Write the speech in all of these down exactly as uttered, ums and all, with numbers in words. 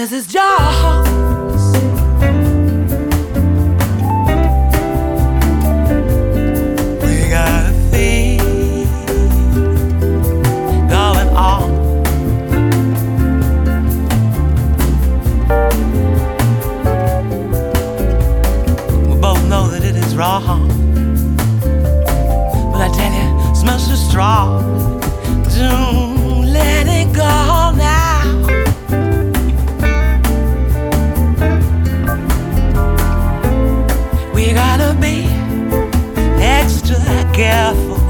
Missus Jones. We got a thing going on. We both know that it is wrong, but I tell you, it smells so strong. Don't let it go now. We gotta be extra careful,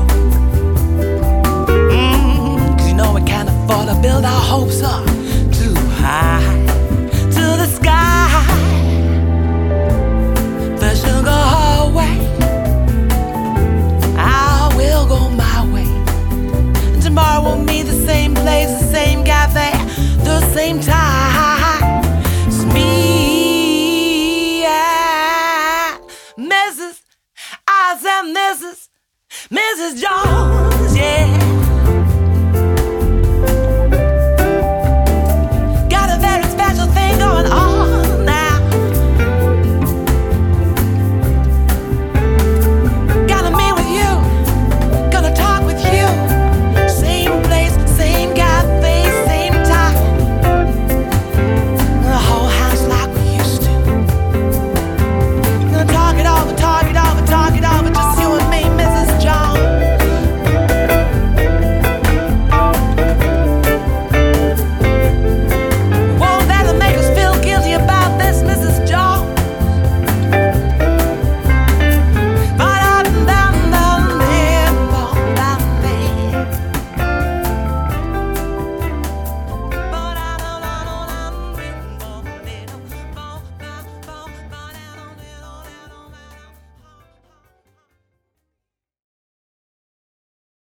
mm, 'cause you know we can't afford to build our hopes up too high to the sky. First you'll go her way, I will go my way. Tomorrow we'll meet the same place, the same cafe, the same time.